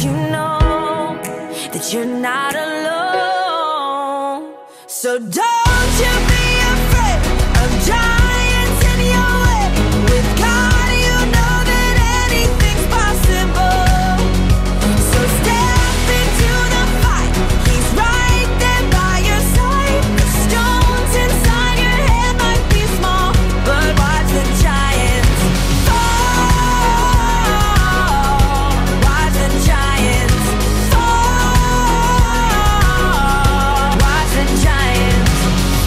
you know that you're not alone. So don't you be afraid of giants in your way. With God you know that anything's possible. So step into the fight, He's right there by your side. The stones inside your head might be small, but watch the giants fall. Watch the giants fall. Watch the giants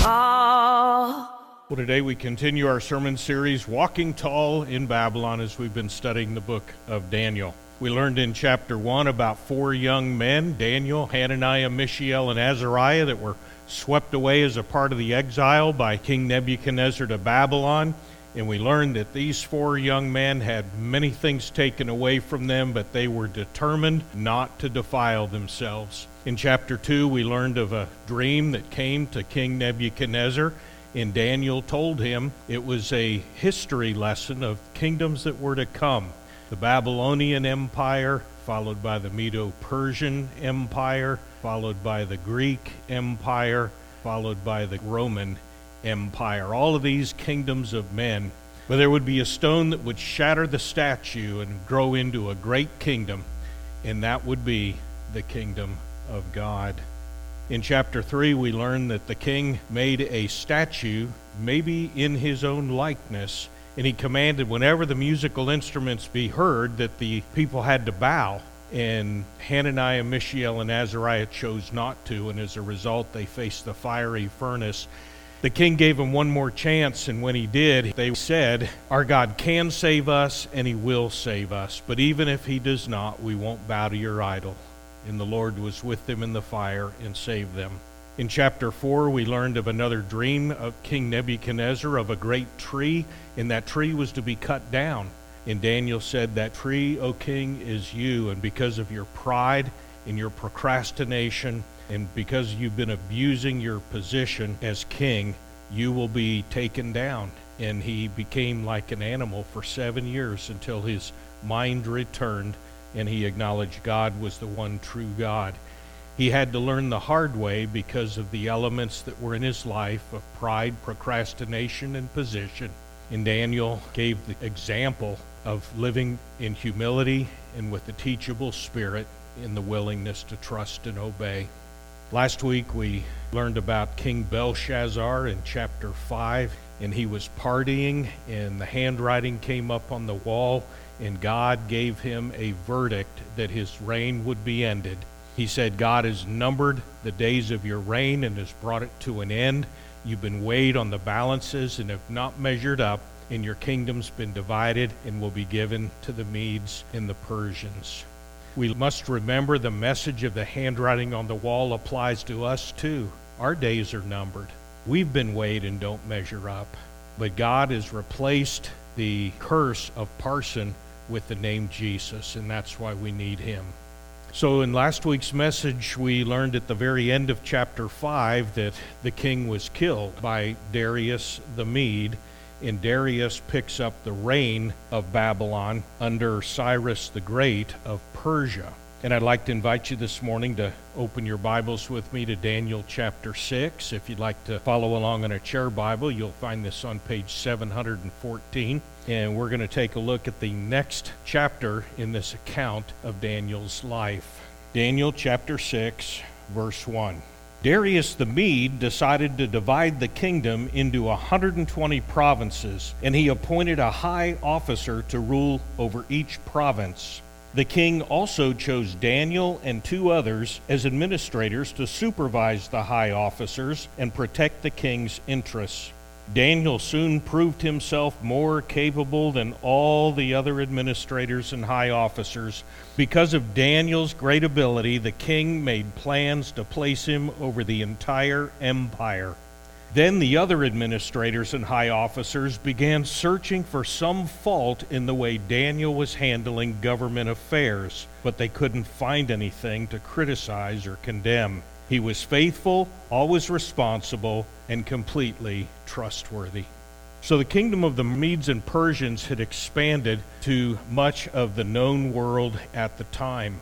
fall. Well, today we continue our sermon series, Walking Tall in Babylon, as we've been studying the book of Daniel. We learned in chapter 1 about 4 young men, Daniel, Hananiah, Mishael, and Azariah, that were swept away as a part of the exile by King Nebuchadnezzar to Babylon. And we learned that these 4 young men had many things taken away from them, but they were determined not to defile themselves. In chapter 2, we learned of a dream that came to King Nebuchadnezzar, and Daniel told him it was a history lesson of kingdoms that were to come. The Babylonian Empire, followed by the Medo-Persian Empire, followed by the Greek Empire, followed by the Roman Empire. All of these kingdoms of men. But there would be a stone that would shatter the statue and grow into a great kingdom, and that would be the kingdom of God. In chapter 3, we learn that the king made a statue, maybe in his own likeness, and he commanded whenever the musical instruments be heard that the people had to bow. And Hananiah, Mishael, and Azariah chose not to, and as a result they faced the fiery furnace. The king gave him one more chance, and when he did, they said, "Our God can save us, and He will save us. But even if He does not, we won't bow to your idol." And the Lord was with them in the fire and saved them. In chapter 4, we learned of another dream of King Nebuchadnezzar of a great tree, and that tree was to be cut down. And Daniel said, "That tree, O king, is you, and because of your pride and your procrastination, and because you've been abusing your position as king, you will be taken down." And he became like an animal for 7 years until his mind returned and he acknowledged God was the one true God. He had to learn the hard way because of the elements that were in his life of pride, procrastination, and position. And Daniel gave the example of living in humility and with a teachable spirit in the willingness to trust and obey. Last week we learned about King Belshazzar in chapter 5, and he was partying, and the handwriting came up on the wall, and God gave him a verdict that his reign would be ended. He said, "God has numbered the days of your reign and has brought it to an end. You've been weighed on the balances and have not measured up, and your kingdom's been divided and will be given to the Medes and the Persians." We must remember the message of the handwriting on the wall applies to us too. Our days are numbered. We've been weighed and don't measure up. But God has replaced the curse of Parson with the name Jesus, and that's why we need Him. So in last week's message, we learned at the very end of chapter 5 that the king was killed by Darius the Mede, and Darius picks up the reign of Babylon under Cyrus the Great of Persia. And I'd like to invite you this morning to open your Bibles with me to Daniel chapter 6. If you'd like to follow along on a chair Bible, you'll find this on page 714. And we're going to take a look at the next chapter in this account of Daniel's life. Daniel chapter 6, verse 1. Darius the Mede decided to divide the kingdom into 120 provinces, and he appointed a high officer to rule over each province. The king also chose Daniel and 2 others as administrators to supervise the high officers and protect the king's interests. Daniel soon proved himself more capable than all the other administrators and high officers. Because of Daniel's great ability, the king made plans to place him over the entire empire. Then the other administrators and high officers began searching for some fault in the way Daniel was handling government affairs, but they couldn't find anything to criticize or condemn. He was faithful, always responsible, and completely trustworthy. So the kingdom of the Medes and Persians had expanded to much of the known world at the time.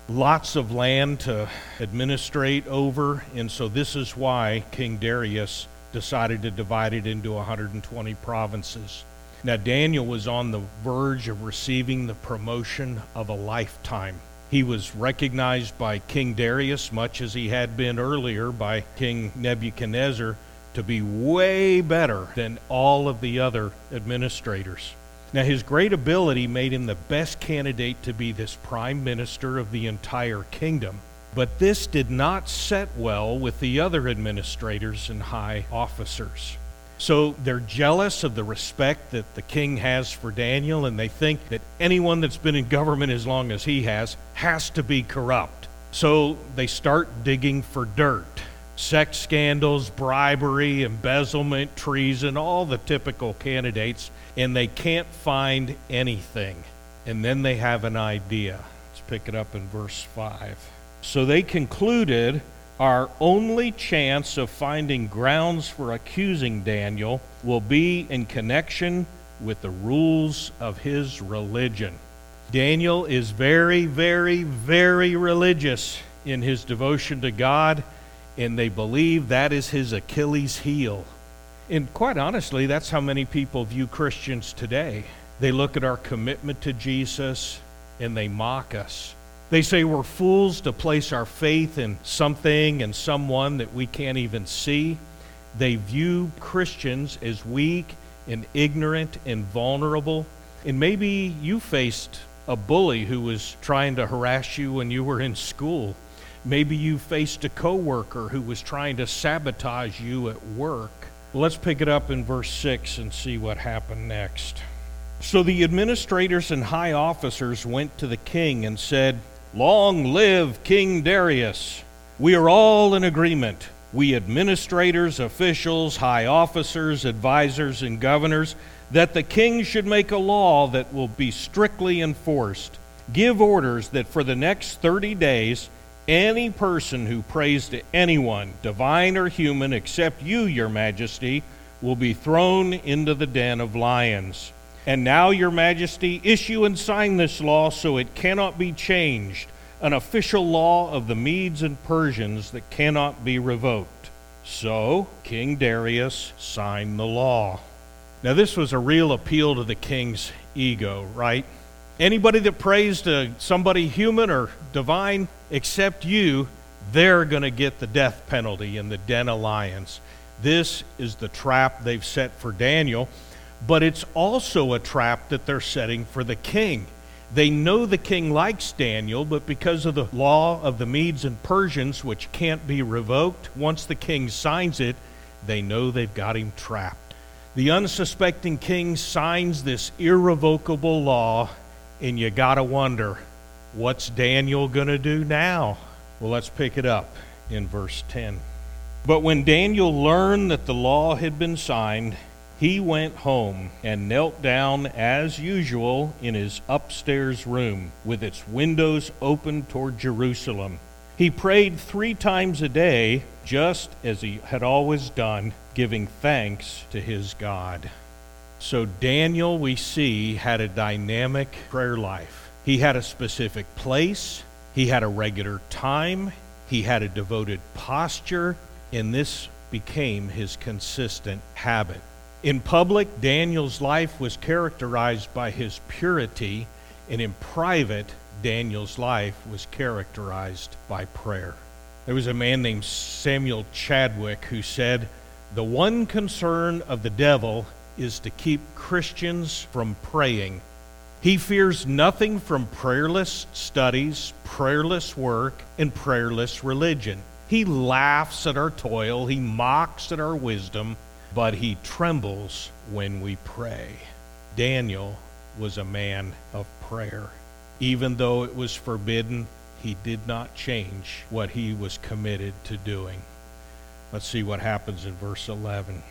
lots of land to administrate over, and so this is why King Darius decided to divide it into 120 provinces. Now, Daniel was on the verge of receiving the promotion of a lifetime. He was recognized by King Darius, much as he had been earlier by King Nebuchadnezzar, to be way better than all of the other administrators. Now, his great ability made him the best candidate to be this prime minister of the entire kingdom. But this did not set well with the other administrators and high officers. So they're jealous of the respect that the king has for Daniel, and they think that anyone that's been in government as long as he has to be corrupt. So they start digging for dirt. Sex scandals, bribery, embezzlement, treason, all the typical candidates, and they can't find anything. And then they have an idea. Let's pick it up in verse 5. So they concluded, our only chance of finding grounds for accusing Daniel will be in connection with the rules of his religion. Daniel is very, very, very religious in his devotion to God, and they believe that is his Achilles heel. And quite honestly, that's how many people view Christians today. They look at our commitment to Jesus and they mock us. They say we're fools to place our faith in something and someone that we can't even see. They view Christians as weak and ignorant and vulnerable. And maybe you faced a bully who was trying to harass you when you were in school. Maybe you faced a coworker who was trying to sabotage you at work. Well, let's pick it up in verse 6 and see what happened next. So the administrators and high officers went to the king and said, "Long live King Darius! We are all in agreement, we administrators, officials, high officers, advisors, and governors, that the king should make a law that will be strictly enforced. Give orders that for the next 30 days, any person who prays to anyone, divine or human, except you, your majesty, will be thrown into the den of lions. And now, your majesty, issue and sign this law so it cannot be changed, an official law of the Medes and Persians that cannot be revoked." So King Darius signed the law. Now, this was a real appeal to the king's ego, right? Anybody that prays to somebody human or divine except you, they're going to get the death penalty in the den of lions. This is the trap they've set for Daniel, but it's also a trap that they're setting for the king. They know the king likes Daniel, but because of the law of the Medes and Persians, which can't be revoked, once the king signs it, they know they've got him trapped. The unsuspecting king signs this irrevocable law, and you gotta wonder, what's Daniel gonna do now? Well, let's pick it up in verse 10. But when Daniel learned that the law had been signed, he went home and knelt down as usual in his upstairs room, with its windows open toward Jerusalem. He prayed 3 times a day, just as he had always done, giving thanks to his God. So Daniel, we see, had a dynamic prayer life. He had a specific place, he had a regular time, he had a devoted posture, and this became his consistent habit. In public, Daniel's life was characterized by his purity, and in private, Daniel's life was characterized by prayer. There was a man named Samuel Chadwick who said, "The one concern of the devil is to keep Christians from praying. He fears nothing from prayerless studies, prayerless work, and prayerless religion. He laughs at our toil, he mocks at our wisdom, but he trembles when we pray." Daniel was a man of prayer. Even though it was forbidden, he did not change what he was committed to doing. Let's see what happens in verse 11.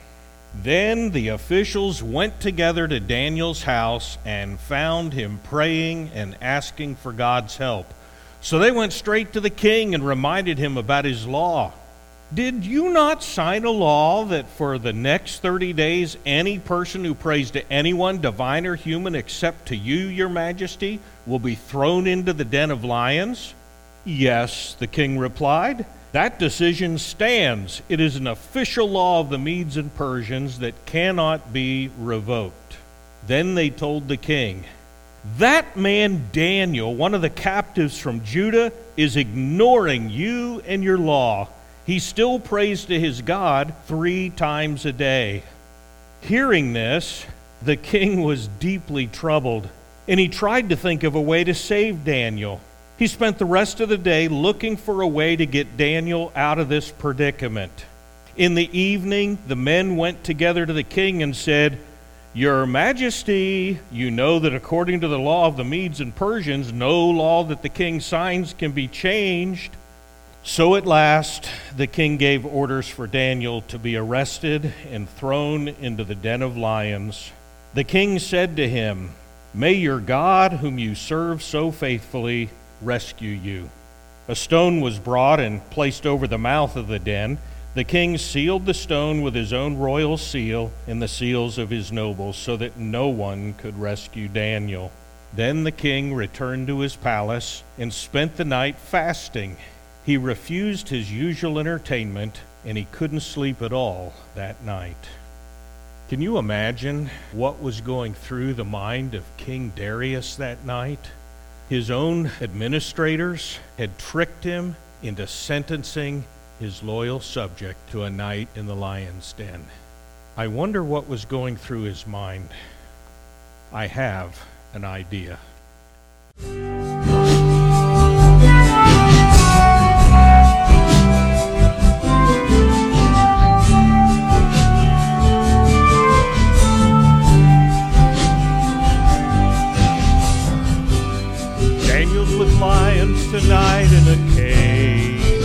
Then the officials went together to Daniel's house and found him praying and asking for God's help. So they went straight to the king and reminded him about his law. "Did you not sign a law that for the next 30 days, any person who prays to anyone, divine or human, except to you, your majesty, will be thrown into the den of lions?" Yes, the king replied. That decision stands. It is an official law of the Medes and Persians that cannot be revoked. Then they told the king, that man Daniel, one of the captives from Judah, is ignoring you and your law. He still prays to his God 3 times a day. Hearing this, the king was deeply troubled, and he tried to think of a way to save Daniel. He spent the rest of the day looking for a way to get Daniel out of this predicament. In the evening, the men went together to the king and said, Your Majesty, you know that according to the law of the Medes and Persians, no law that the king signs can be changed. So at last, the king gave orders for Daniel to be arrested and thrown into the den of lions. The king said to him, May your God, whom you serve so faithfully, rescue you. A stone was brought and placed over the mouth of the den. The king sealed the stone with his own royal seal and the seals of his nobles, so that no one could rescue Daniel. Then the king returned to his palace and spent the night fasting. He refused his usual entertainment, and he couldn't sleep at all that night. Can you imagine what was going through the mind of King Darius that night? His own administrators had tricked him into sentencing his loyal subject to a night in the lion's den. I wonder what was going through his mind. I have an idea. With lions tonight in a cave.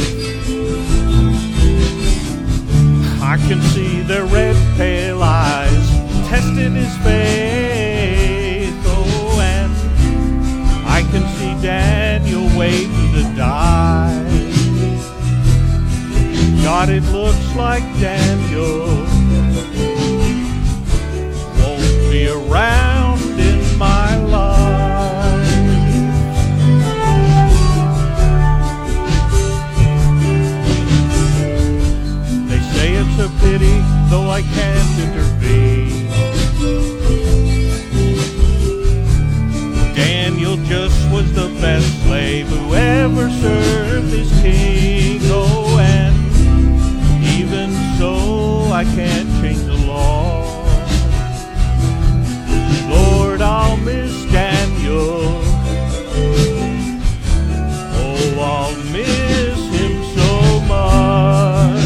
I can see their red pale eyes testing his faith. Oh, and I can see Daniel waiting to die. God, it looks like Daniel won't be around in my life. It's a pity, though I can't intervene. Daniel just was the best slave who ever served his king. Oh, and even so, I can't change the law. Lord, I'll miss Daniel. Oh, I'll miss him so much.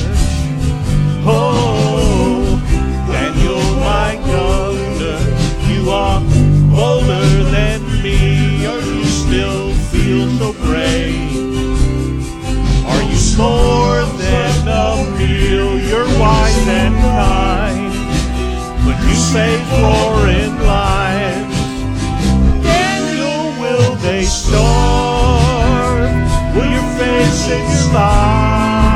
Oh, Daniel, my governor, you are bolder than me. Or you still feel so brave? Are you more than a meal? You're wise and kind, but you face roaring lions. Daniel, will they starve? Will your face and your life?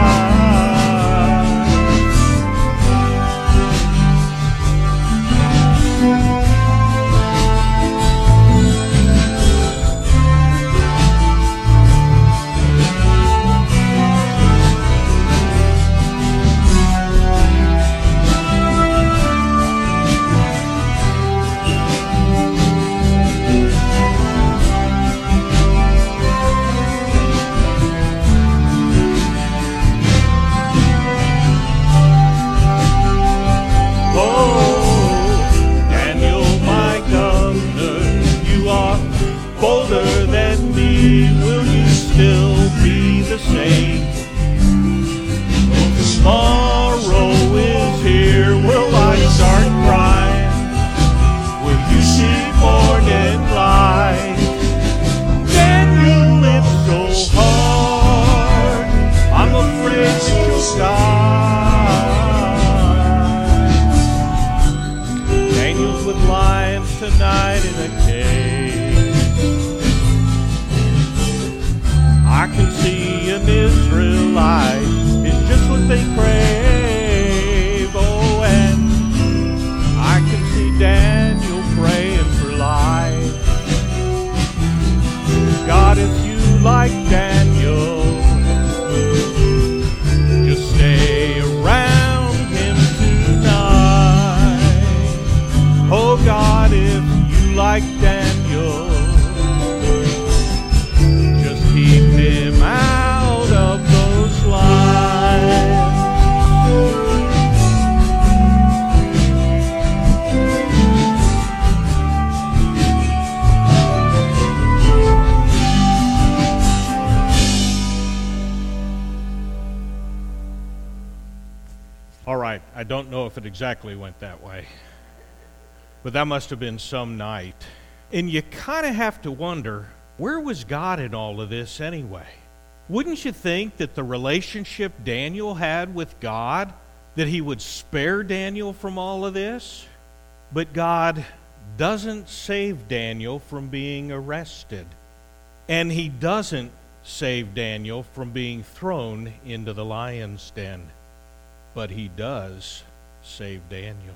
Tonight in a cave, I can see an Israelite is just what they crave. Oh, and I can see Daniel praying for life. God, if you like Daniel, right. I don't know if it exactly went that way. But that must have been some night. And you kind of have to wonder, where was God in all of this anyway? Wouldn't you think that the relationship Daniel had with God, that he would spare Daniel from all of this? But God doesn't save Daniel from being arrested. And he doesn't save Daniel from being thrown into the lion's den. But he does save Daniel.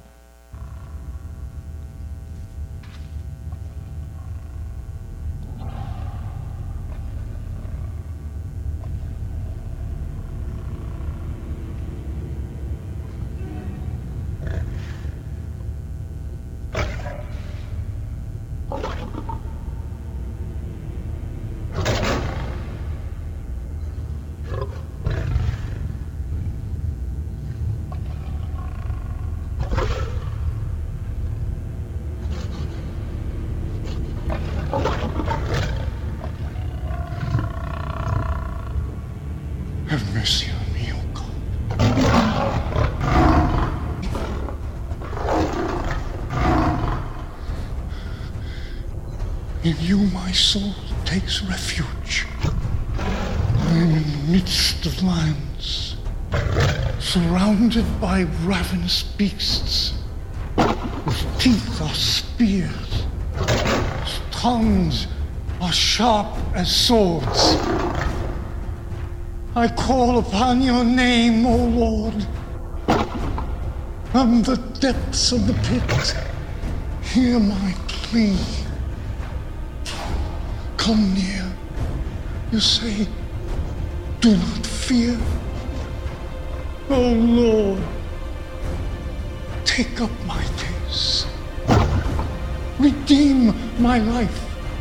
Have mercy on me, O God. In you my soul takes refuge. I am in the midst of lions, surrounded by ravenous beasts, whose teeth are spears, whose tongues are sharp as swords. I call upon your name, O Lord. From the depths of the pit, hear my plea. Come near. You say, do not fear. O Lord, take up my case. Redeem my life.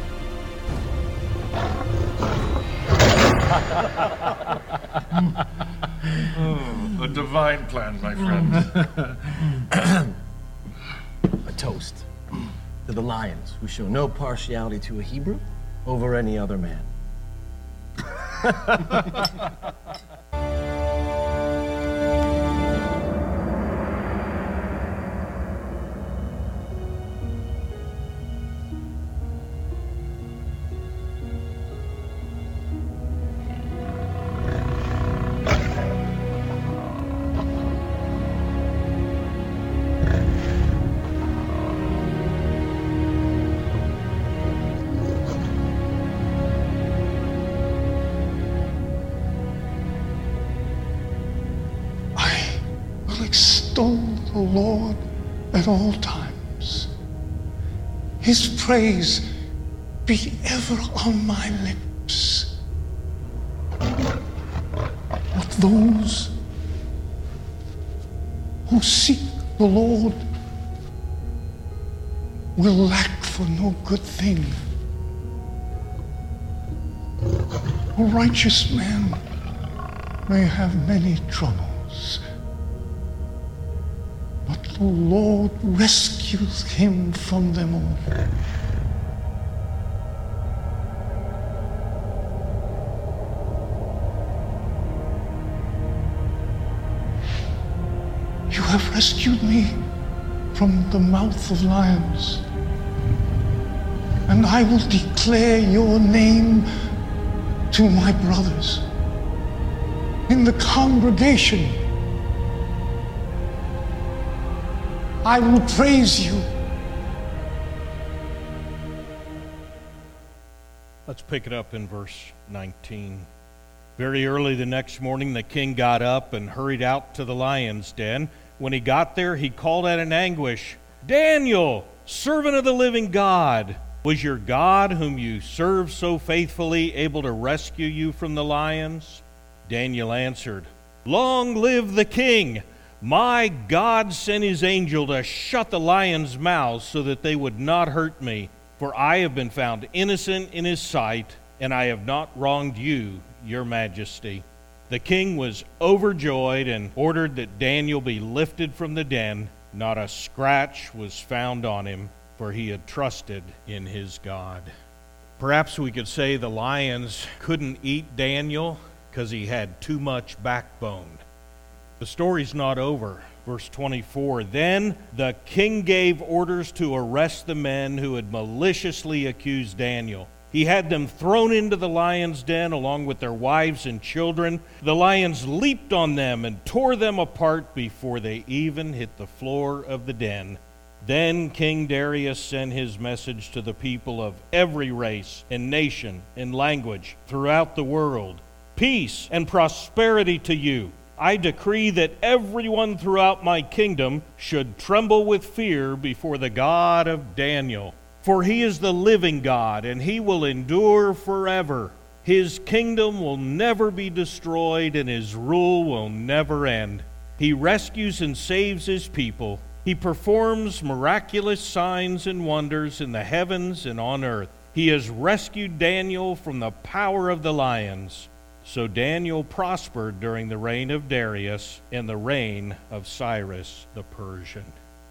A divine plan, my friend. A toast to the lions who show no partiality to a Hebrew over any other man. Extol the Lord at all times. His praise be ever on my lips. But those who seek the Lord will lack for no good thing. A righteous man may have many troubles, but the Lord rescues him from them all. You have rescued me from the mouth of lions, and I will declare your name to my brothers in the congregation. I will praise you. Let's pick it up in verse 19. Very early the next morning, the king got up and hurried out to the lion's den. When he got there, he called out in anguish, "Daniel, servant of the living God, was your God, whom you serve so faithfully, able to rescue you from the lions?" Daniel answered, "Long live the king! My God sent his angel to shut the lions' mouths so that they would not hurt me. For I have been found innocent in his sight, and I have not wronged you, your majesty." The king was overjoyed and ordered that Daniel be lifted from the den. Not a scratch was found on him, for he had trusted in his God. Perhaps we could say the lions couldn't eat Daniel because he had too much backbone. The story's not over. Verse 24, then the king gave orders to arrest the men who had maliciously accused Daniel. He had them thrown into the lion's den along with their wives and children. The lions leaped on them and tore them apart before they even hit the floor of the den. Then King Darius sent his message to the people of every race and nation and language throughout the world. Peace and prosperity to you. I decree that everyone throughout my kingdom should tremble with fear before the God of Daniel. For he is the living God, and he will endure forever. His kingdom will never be destroyed, and his rule will never end. He rescues and saves his people. He performs miraculous signs and wonders in the heavens and on earth. He has rescued Daniel from the power of the lions. So Daniel prospered during the reign of Darius and the reign of Cyrus the Persian.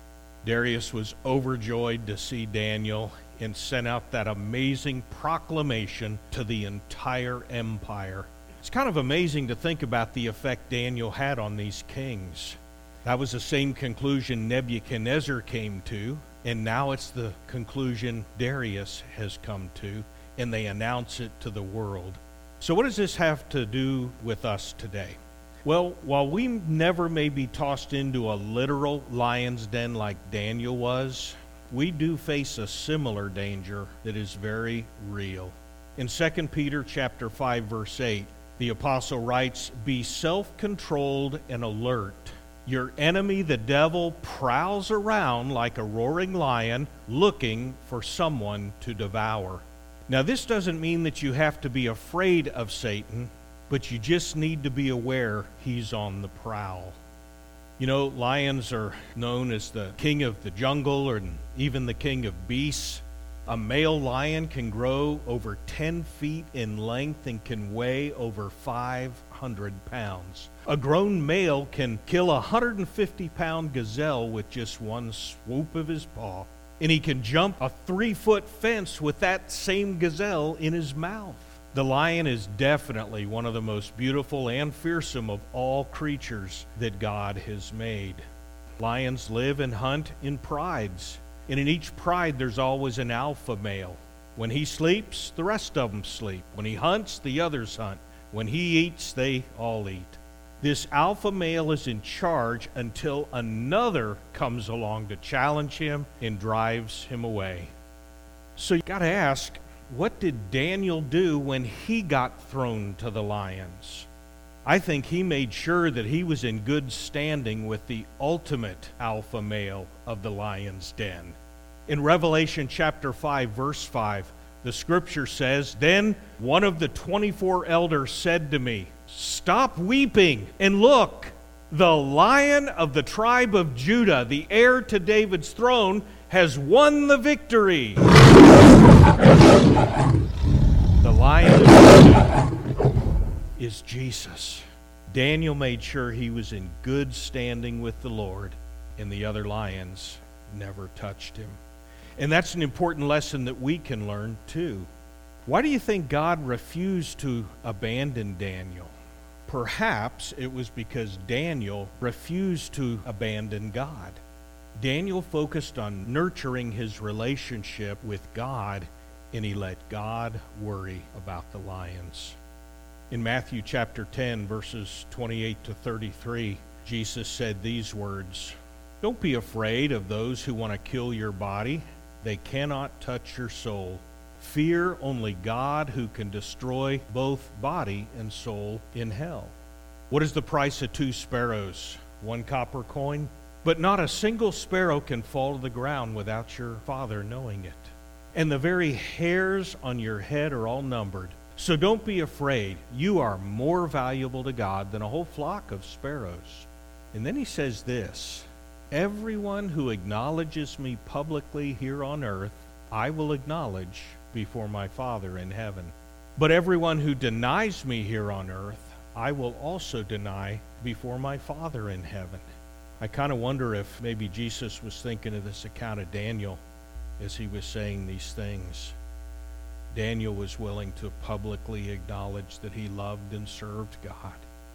Darius was overjoyed to see Daniel and sent out that amazing proclamation to the entire empire. It's kind of amazing to think about the effect Daniel had on these kings. That was the same conclusion Nebuchadnezzar came to, and now it's the conclusion Darius has come to, and they announce it to the world. So what does this have to do with us today? Well, while we never may be tossed into a literal lion's den like Daniel was, we do face a similar danger that is very real. In 2 Peter chapter 5, verse 8, the apostle writes, "Be self-controlled and alert. Your enemy, the devil, prowls around like a roaring lion looking for someone to devour." Now, this doesn't mean that you have to be afraid of Satan, but you just need to be aware he's on the prowl. You know, lions are known as the king of the jungle or even the king of beasts. A male lion can grow over 10 feet in length and can weigh over 500 pounds. A grown male can kill a 150-pound gazelle with just one swoop of his paw. And he can jump a 3-foot fence with that same gazelle in his mouth. The lion is definitely one of the most beautiful and fearsome of all creatures that God has made. Lions live and hunt in prides. And in each pride, there's always an alpha male. When he sleeps, the rest of them sleep. When he hunts, the others hunt. When he eats, they all eat. This alpha male is in charge until another comes along to challenge him and drives him away. So you got to ask, what did Daniel do when he got thrown to the lions? I think he made sure that he was in good standing with the ultimate alpha male of the lion's den. In Revelation chapter 5, verse 5, the scripture says, "Then one of the 24 elders said to me, 'Stop weeping and look, the Lion of the tribe of Judah, the heir to David's throne, has won the victory.'" The Lion of Judah is Jesus. Daniel made sure he was in good standing with the Lord, and the other lions never touched him. And that's an important lesson that we can learn too. Why do you think God refused to abandon Daniel? Perhaps it was because Daniel refused to abandon God. Daniel focused on nurturing his relationship with God, and he let God worry about the lions. In Matthew chapter 10, verses 28 to 33, Jesus said these words, "Don't be afraid of those who want to kill your body. They cannot touch your soul. Fear only God, who can destroy both body and soul in hell. What is the price of 2 sparrows? 1 copper coin? But not a single sparrow can fall to the ground without your Father knowing it. And the very hairs on your head are all numbered. So don't be afraid. You are more valuable to God than a whole flock of sparrows." And then he says this, "Everyone who acknowledges me publicly here on earth, I will acknowledge before my Father in heaven. But everyone who denies me here on earth, I will also deny before my Father in heaven." I kind of wonder if maybe Jesus was thinking of this account of Daniel as he was saying these things. Daniel was willing to publicly acknowledge that he loved and served God.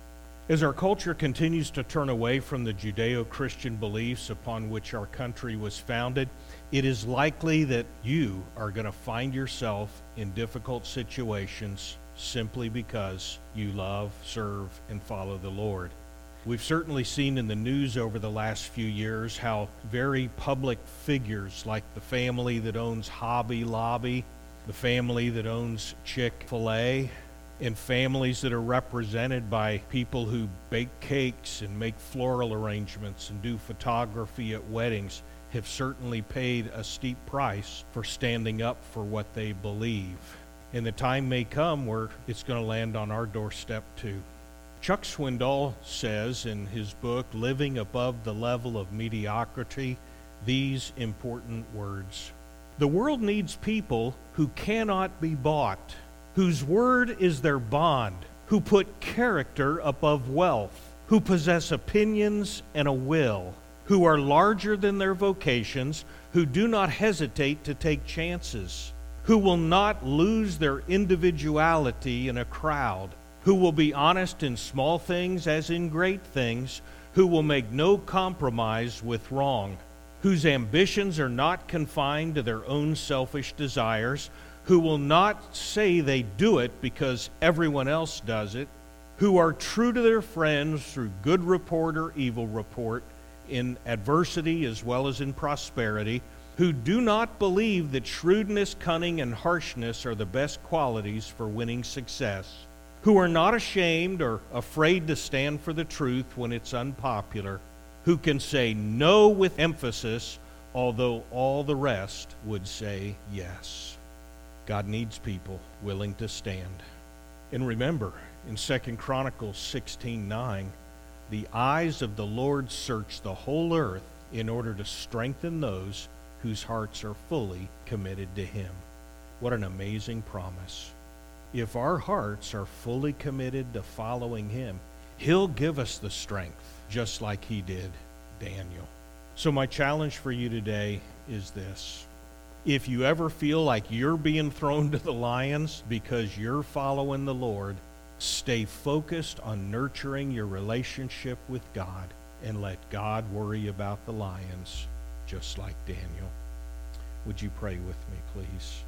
As our culture continues to turn away from the Judeo-Christian beliefs upon which our country was founded, it is likely that you are going to find yourself in difficult situations simply because you love, serve, and follow the Lord. We've certainly seen in the news over the last few years how very public figures like the family that owns Hobby Lobby, the family that owns Chick-fil-A, and families that are represented by people who bake cakes and make floral arrangements and do photography at weddings have certainly paid a steep price for standing up for what they believe. And the time may come where it's going to land on our doorstep too. Chuck Swindoll says in his book, Living Above the Level of Mediocrity, these important words. The world needs people who cannot be bought, whose word is their bond, who put character above wealth, who possess opinions and a will, who are larger than their vocations, who do not hesitate to take chances, who will not lose their individuality in a crowd, who will be honest in small things as in great things, who will make no compromise with wrong, whose ambitions are not confined to their own selfish desires, who will not say they do it because everyone else does it, who are true to their friends through good report or evil report, in adversity as well as in prosperity, who do not believe that shrewdness, cunning, and harshness are the best qualities for winning success, who are not ashamed or afraid to stand for the truth when it's unpopular, who can say no with emphasis, although all the rest would say yes. God needs people willing to stand. And remember, in 2 Chronicles 16:9, the eyes of the Lord search the whole earth in order to strengthen those whose hearts are fully committed to Him. What an amazing promise. If our hearts are fully committed to following Him, He'll give us the strength, just like He did Daniel. So my challenge for you today is this. If you ever feel like you're being thrown to the lions because you're following the Lord, stay focused on nurturing your relationship with God and let God worry about the lions, just like Daniel. Would you pray with me, please?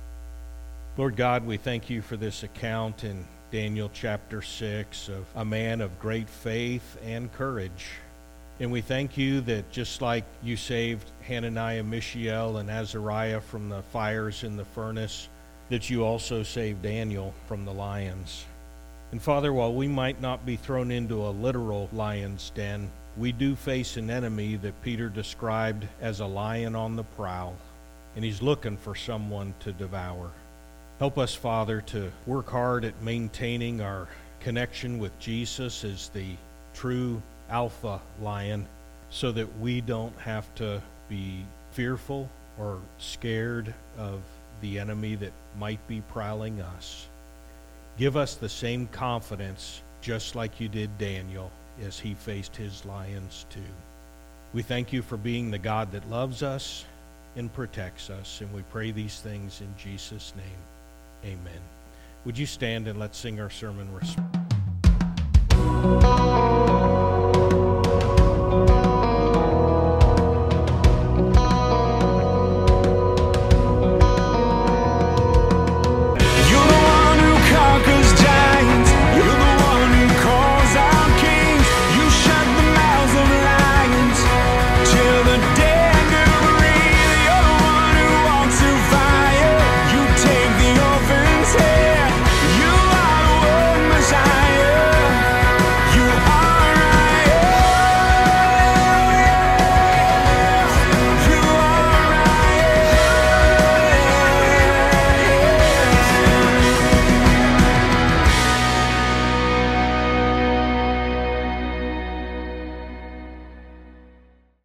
Lord God, we thank you for this account in Daniel chapter 6 of a man of great faith and courage. And we thank you that just like you saved Hananiah, Mishael, and Azariah from the fires in the furnace, that you also saved Daniel from the lions. And Father, while we might not be thrown into a literal lion's den, we do face an enemy that Peter described as a lion on the prowl, and he's looking for someone to devour. Help us, Father, to work hard at maintaining our connection with Jesus as the true alpha lion, so that we don't have to be fearful or scared of the enemy that might be prowling us. Give us the same confidence, just like you did Daniel, as he faced his lions too. We thank you for being the God that loves us and protects us, and we pray these things in Jesus' name. Amen. Would you stand and let's sing our sermon response?